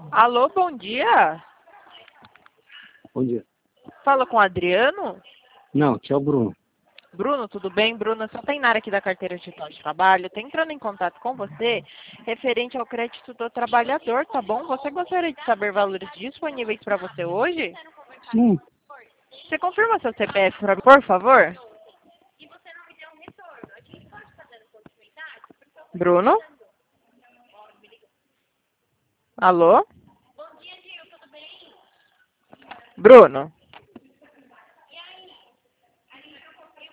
Alô, bom dia. Bom dia. Fala com o Adriano. Não, aqui é o Bruno. Bruno, tudo bem? Bruno, eu sou a Tainara aqui da Carteira Digital de Trabalho. Estou entrando em contato com você referente ao crédito do trabalhador, tá bom? Você gostaria de saber valores disponíveis para você hoje? Sim. Você confirma seu CPF para mim, por favor? Bruno? Alô? Bruno?